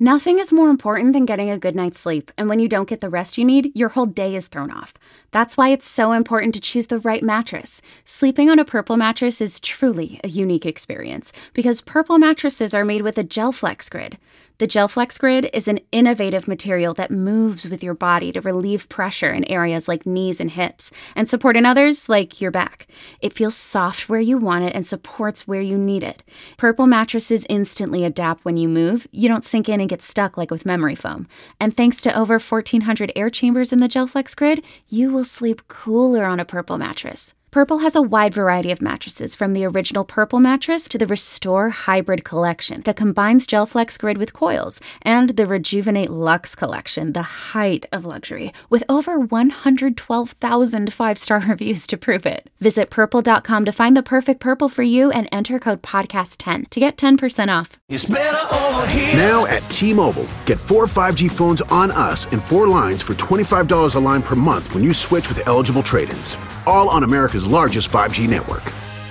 Nothing is more important than getting a good night's sleep, and when you don't get the rest you need, your whole day is thrown off. That's why it's so important to choose the right mattress. Sleeping on a Purple mattress is truly a unique experience, because Purple mattresses are made with a GelFlex Grid. The GelFlex Grid is an innovative material that moves with your body to relieve pressure in areas like knees and hips, and support in others like your back. It feels soft where you want it and supports where you need it. Purple mattresses instantly adapt when you move. You don't sink in and get stuck like with memory foam. And thanks to over 1,400 air chambers in the GelFlex Grid, you will sleep cooler on a Purple mattress. Purple has a wide variety of mattresses, from the original Purple mattress to the Restore Hybrid collection that combines GelFlex Grid with coils, and the Rejuvenate Luxe collection, the height of luxury, with over 112,000 five-star reviews to prove it. Visit purple.com to find the perfect Purple for you and enter code podcast10 to get 10% off. It's better over here. Now at T-Mobile, get 4 5G phones on us and 4 lines for $25 a line per month when you switch with eligible trade-ins. All on America's largest 5G network.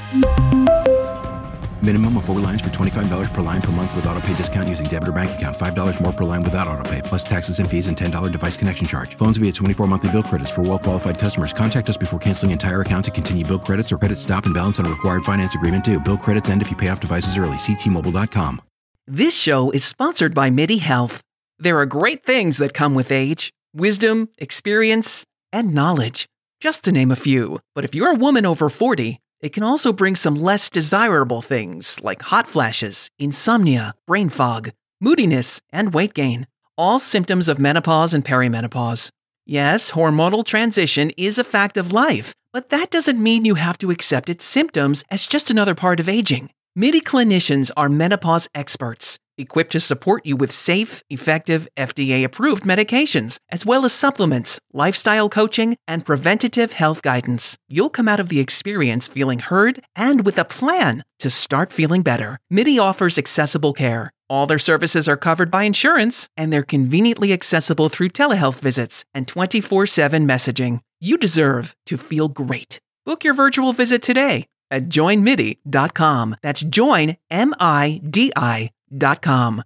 Minimum of 4 lines for $25 per line per month with autopay discount using debit or bank account. $5 more per line without autopay, plus taxes and fees and $10 device connection charge. Phones via 24 monthly bill credits for well-qualified customers. Contact us before canceling entire account to continue bill credits or credit stop and balance on a required finance agreement due. Bill credits end if you pay off devices early. See T-Mobile.com. This show is sponsored by MIDI Health. There are great things that come with age: wisdom, experience, and knowledge, just to name a few. But if you're a woman over 40, it can also bring some less desirable things like hot flashes, insomnia, brain fog, moodiness, and weight gain. All symptoms of menopause and perimenopause. Yes, hormonal transition is a fact of life, but that doesn't mean you have to accept its symptoms as just another part of aging. MIDI clinicians are menopause experts, equipped to support you with safe, effective, FDA-approved medications, as well as supplements, lifestyle coaching, and preventative health guidance. You'll come out of the experience feeling heard and with a plan to start feeling better. MIDI offers accessible care. All their services are covered by insurance, and they're conveniently accessible through telehealth visits and 24/7 messaging. You deserve to feel great. Book your virtual visit today at joinmidi.com. That's joinmidi.com.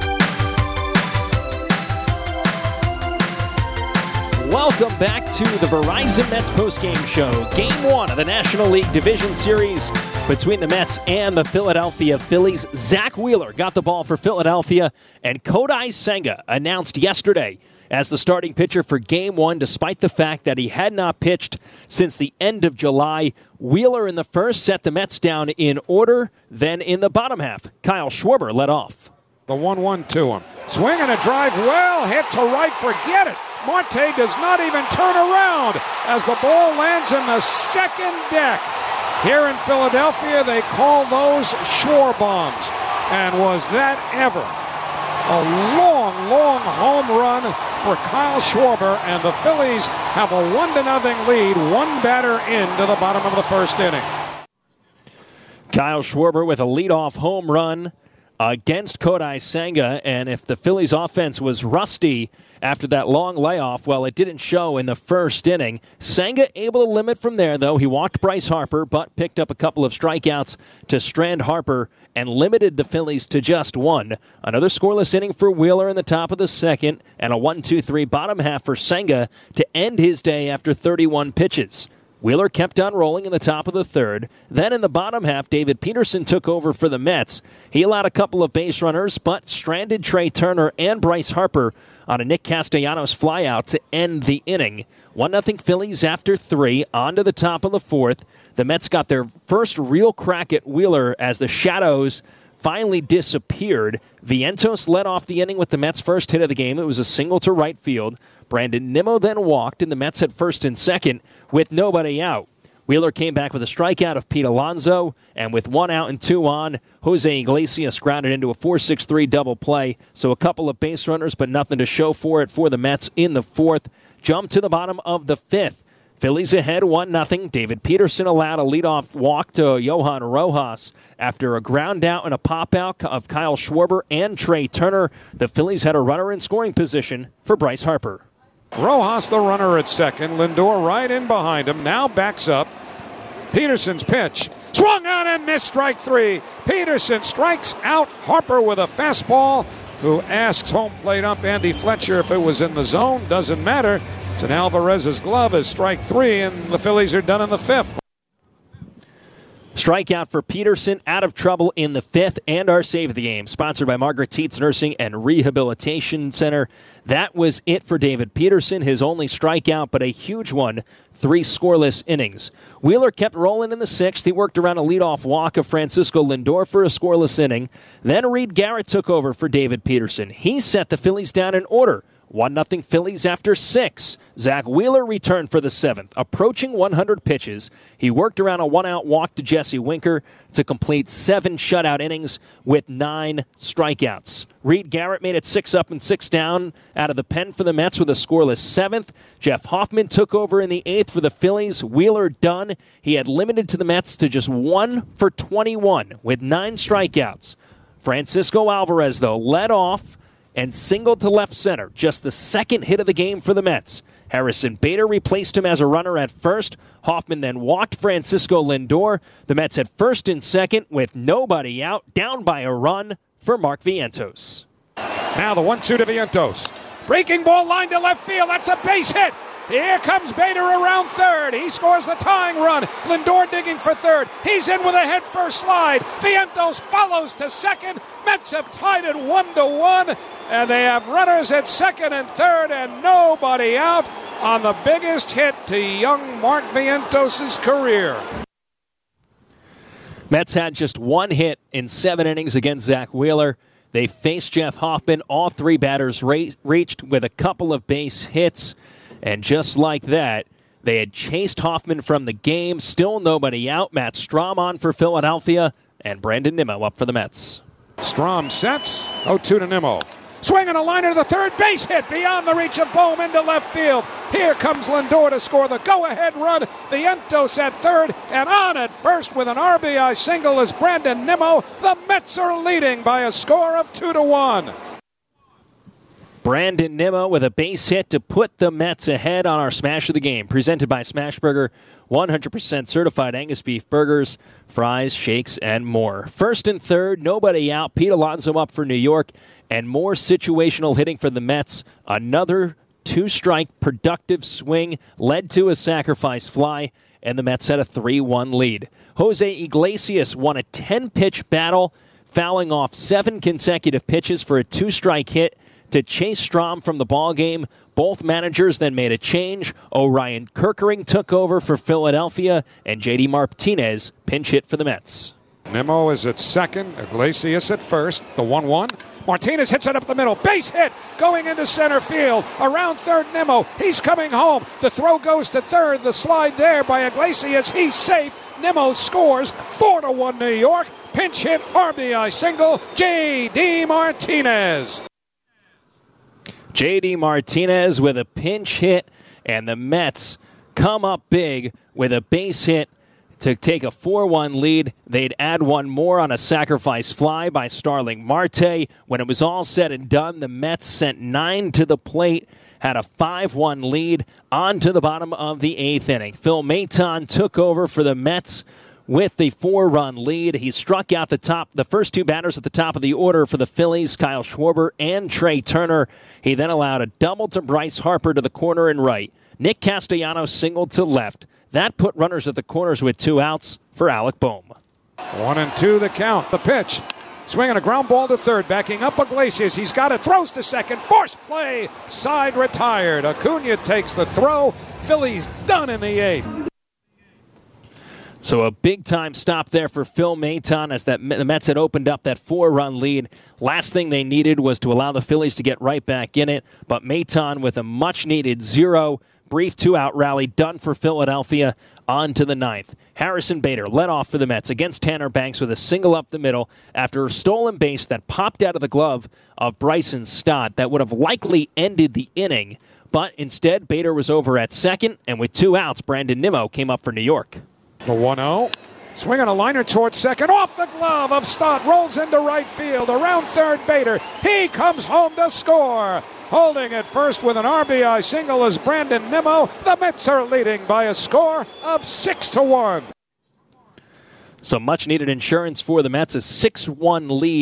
Welcome back to the Verizon Mets postgame show. Game 1 of the National League Division Series between the Mets and the Philadelphia Phillies. Zach Wheeler got the ball for Philadelphia, and Kodai Senga announced yesterday as the starting pitcher for Game 1, despite the fact that he had not pitched since the end of July. Wheeler in the first set the Mets down in order. Then in the bottom half, Kyle Schwarber led off. The 1-1 to him. Swing and a drive, well hit to right, forget it. Marte does not even turn around as the ball lands in the second deck. Here in Philadelphia, they call those Schwarber bombs. And was that ever a long, long home run for Kyle Schwarber, and the Phillies have a 1-0 lead, one batter into the bottom of the first inning. Kyle Schwarber with a leadoff home run against Kodai Senga, and if the Phillies offense was rusty after that long layoff, well, it didn't show in the first inning. Senga able to limit from there, though. He walked Bryce Harper, but picked up a couple of strikeouts to strand Harper and limited the Phillies to just one. Another scoreless inning for Wheeler in the top of the second, and a 1-2-3 bottom half for Senga to end his day after 31 pitches. Wheeler kept on rolling in the top of the third. Then in the bottom half, David Peterson took over for the Mets. He allowed a couple of base runners, but stranded Trey Turner and Bryce Harper on a Nick Castellanos flyout to end the inning. 1-0 Phillies after 3, on to the top of the fourth. The Mets got their first real crack at Wheeler as the shadows finally disappeared. Vientos led off the inning with the Mets' first hit of the game. It was a single to right field. Brandon Nimmo then walked, and the Mets had first and second with nobody out. Wheeler came back with a strikeout of Pete Alonso, and with 1 out and 2 on, Jose Iglesias grounded into a 4-6-3 double play. So a couple of base runners, but nothing to show for it for the Mets in the fourth. Jump to the bottom of the fifth. Phillies ahead 1-0. David Peterson allowed a leadoff walk to Johan Rojas after a ground out and a pop out of Kyle Schwarber and Trey Turner. The Phillies had a runner in scoring position for Bryce Harper. Rojas the runner at second. Lindor right in behind him. Now backs up. Peterson's pitch. Swung on and missed, strike 3. Peterson strikes out Harper with a fastball. who asks home plate ump Andy Fletcher if it was in the zone. Doesn't matter. It's in Alvarez's glove as strike 3, and the Phillies are done in the 5th. Strikeout for Peterson, out of trouble in the 5th, and our save of the game, sponsored by Margaret Tietz Nursing and Rehabilitation Center. That was it for David Peterson, his only strikeout, but a huge one, 3 scoreless innings. Wheeler kept rolling in the 6th. He worked around a leadoff walk of Francisco Lindor for a scoreless inning. Then Reed Garrett took over for David Peterson. He set the Phillies down in order. 1-0 Phillies after 6. Zach Wheeler returned for the 7th, approaching 100 pitches. He worked around a 1-out walk to Jesse Winker to complete 7 shutout innings with 9 strikeouts. Reed Garrett made it 6 up and 6 down out of the pen for the Mets with a scoreless 7th. Jeff Hoffman took over in the 8th for the Phillies. Wheeler done. He had limited to the Mets to just 1 for 21 with 9 strikeouts. Francisco Alvarez, though, led off and singled to left center, just the 2nd hit of the game for the Mets. Harrison Bader replaced him as a runner at first. Hoffman then walked Francisco Lindor. The Mets had 1st and 2nd with nobody out, down by a run for Mark Vientos. Now the 1-2 to Vientos. Breaking ball line to left field. That's a base hit. Here comes Bader around 3rd. He scores the tying run. Lindor digging for 3rd. He's in with a head-first slide. Vientos follows to 2nd. Mets have tied it 1-1. And they have runners at 2nd and 3rd and nobody out on the biggest hit to young Mark Vientos' career. Mets had just 1 hit in 7 innings against Zach Wheeler. They faced Jeff Hoffman. All 3 batters reached with a couple of base hits. And just like that, they had chased Hoffman from the game. Still nobody out. Matt Strahm on for Philadelphia. And Brandon Nimmo up for the Mets. Strahm sets. 0-2 to Nimmo. Swinging a liner to the 3rd base hit beyond the reach of Bohm into left field. Here comes Lindor to score the go-ahead run. Vientos at 3rd and on at 1st with an RBI single is Brandon Nimmo. The Mets are leading by a score of 2-1. Brandon Nimmo with a base hit to put the Mets ahead on our Smash of the Game. Presented by Smashburger, 100% certified Angus beef burgers, fries, shakes, and more. 1st and 3rd, nobody out. Pete Alonso up for New York. And more situational hitting for the Mets. Another 2-strike productive swing led to a sacrifice fly, and the Mets had a 3-1 lead. Jose Iglesias won a 10-pitch battle, fouling off 7 consecutive pitches for a 2-strike hit to chase Strahm from the ballgame. Both managers then made a change. Orion Kirkering took over for Philadelphia, and J.D. Martinez pinch hit for the Mets. Nimmo is at 2nd, Iglesias at 1st, the 1-1. Martinez hits it up the middle. Base hit going into center field. Around 3rd, Nimmo. He's coming home. The throw goes to 3rd. The slide there by Iglesias. He's safe. Nimmo scores. 4-1 New York. Pinch hit RBI single. J.D. Martinez. J.D. Martinez with a pinch hit, and the Mets come up big with a base hit to take a 4-1 lead. They'd add one more on a sacrifice fly by Starling Marte. When it was all said and done, the Mets sent 9 to the plate, had a 5-1 lead on to the bottom of the 8th inning. Phil Maton took over for the Mets with the 4-run lead. He struck out the first 2 batters at the top of the order for the Phillies, Kyle Schwarber and Trey Turner. He then allowed a double to Bryce Harper to the corner and right. Nick Castellanos singled to left. That put runners at the corners with 2 outs for Alec Bohm. 1-2 the count. The pitch. Swinging a ground ball to 3rd. Backing up Iglesias. He's got it. Throws to 2nd. Forced play. Side retired. Acuna takes the throw. Phillies done in the 8th. So a big-time stop there for Phil Maton as the Mets had opened up that 4-run lead. Last thing they needed was to allow the Phillies to get right back in it, but Maton with a much-needed 0. Brief 2-out rally done for Philadelphia. On to the 9th. Harrison Bader led off for the Mets against Tanner Banks with a single up the middle after a stolen base that popped out of the glove of Bryson Stott that would have likely ended the inning. But instead, Bader was over at 2nd, and with 2 outs, Brandon Nimmo came up for New York. The 1-0. Swinging a liner towards 2nd. Off the glove of Stott. Rolls into right field. Around 3rd, Bader. He comes home to score. Holding at 1st with an RBI single is Brandon Nimmo. The Mets are leading by a score of 6-1. So much needed insurance for the Mets. A 6-1 lead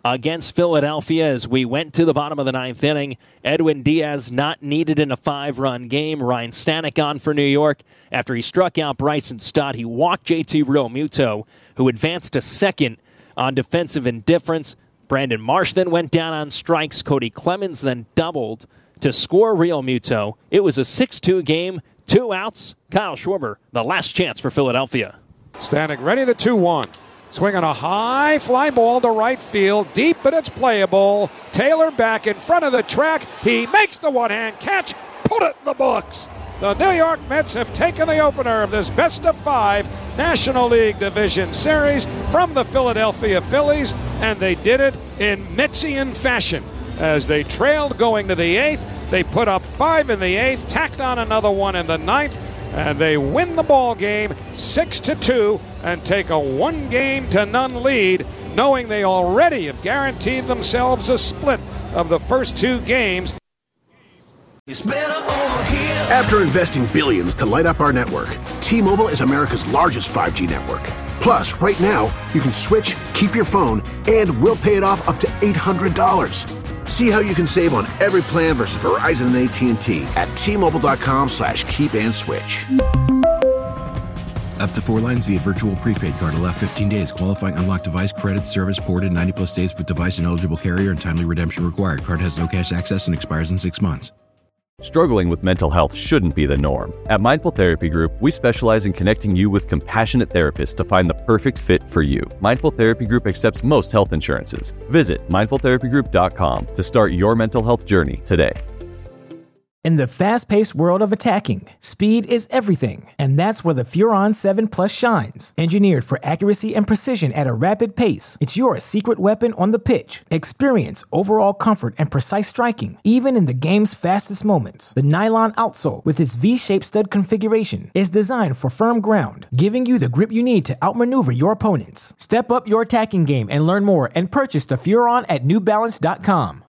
against Philadelphia as we went to the bottom of the ninth inning. Edwin Diaz not needed in a 5-run game. Ryan Stanek on for New York. After he struck out Bryson Stott, he walked JT Realmuto, who advanced to second on defensive indifference. Brandon Marsh then went down on strikes. Cody Clemens then doubled to score Realmuto. It was a 6-2 game, 2 outs. Kyle Schwarber, the last chance for Philadelphia. Stanek ready, the 2-1. Swinging a high fly ball to right field, deep, but it's playable. Taylor back in front of the track. He makes the one-hand catch. Put it in the books. The New York Mets have taken the opener of this best-of-5 National League Division Series from the Philadelphia Phillies, and they did it in Metsian fashion. As they trailed going to the 8th, they put up 5 in the 8th, tacked on another one in the 9th, and they win the ball game 6-2 and take a 1-0 lead, knowing they already have guaranteed themselves a split of the first 2 games. After investing billions to light up our network, T-Mobile is America's largest 5G network. Plus, right now, you can switch, keep your phone, and we'll pay it off up to $800. See how you can save on every plan versus Verizon and AT&T at T-Mobile.com/keep-and-switch. Up to 4 lines via virtual prepaid card. Allow 15 days. Qualifying unlocked device credit service ported 90+ days with device and eligible carrier and timely redemption required. Card has no cash access and expires in 6 months. Struggling with mental health shouldn't be the norm. At Mindful Therapy Group, we specialize in connecting you with compassionate therapists to find the perfect fit for you. Mindful Therapy Group accepts most health insurances. Visit mindfultherapygroup.com to start your mental health journey today. In the fast-paced world of attacking, speed is everything, and that's where the Furon 7 Plus shines. Engineered for accuracy and precision at a rapid pace, it's your secret weapon on the pitch. Experience overall comfort and precise striking, even in the game's fastest moments. The nylon outsole, with its V-shaped stud configuration, is designed for firm ground, giving you the grip you need to outmaneuver your opponents. Step up your attacking game and learn more and purchase the Furon at NewBalance.com.